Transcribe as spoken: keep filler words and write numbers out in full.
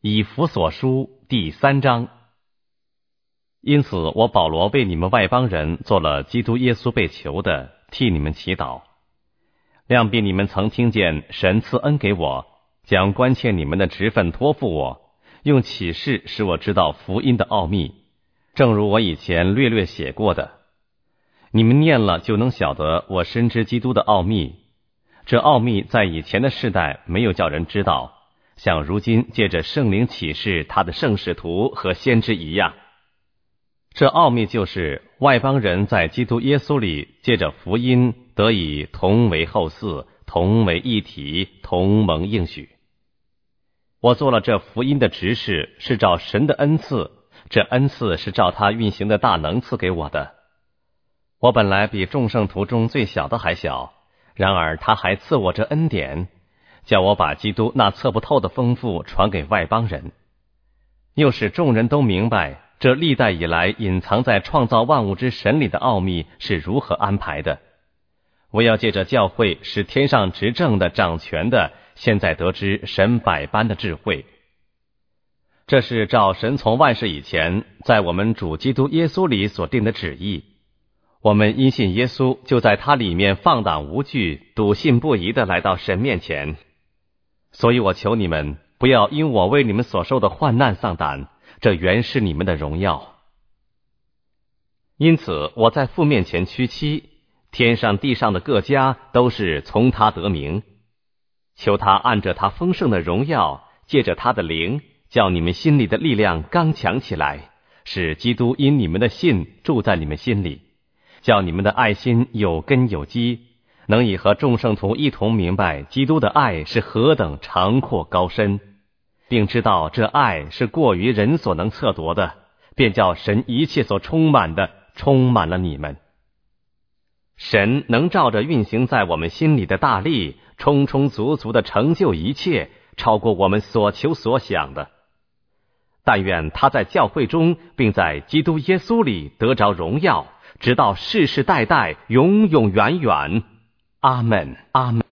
以弗所书第三章。因此我保罗为你们外邦人做了基督耶稣被囚的，替你们祈祷。量必你们曾听见神赐恩给我，将关切你们的职分托付我，用启示使我知道福音的奥秘，正如我以前略略写过的。你们念了就能晓得我深知基督的奥秘，这奥秘在以前的世代没有叫人知道，像如今借着圣灵启示他的圣使徒和先知一样。这奥秘就是外邦人在基督耶稣里借着福音得以同为后嗣，同为一体，同蒙应许。我做了这福音的执事，是照神的恩赐，这恩赐是照他运行的大能赐给我的。我本来比众圣徒中最小的还小，然而他还赐我这恩典，叫我把基督那测不透的丰富传给外邦人，又使众人都明白这历代以来隐藏在创造万物之神里的奥秘是如何安排的。我要借着教会使天上执政的掌权的现在得知神百般的智慧。这是照神从万事以前在我们主基督耶稣里所定的旨意。我们因信耶稣，就在他里面放胆无惧，笃信不疑地来到神面前。所以我求你们不要因我为你们所受的患难丧胆，这原是你们的荣耀。因此我在父面前屈膝，天上地上的各家都是从他得名，求他按着他丰盛的荣耀，借着他的灵，叫你们心里的力量刚强起来，使基督因你们的信住在你们心里，叫你们的爱心有根有基，能以和众圣徒一同明白基督的爱是何等长阔高深，并知道这爱是过于人所能测度的，便叫神一切所充满的充满了你们。神能照着运行在我们心里的大力，充充足足的成就一切，超过我们所求所想的。但愿他在教会中，并在基督耶稣里得着荣耀，直到世世代代永永远远。阿们，阿们。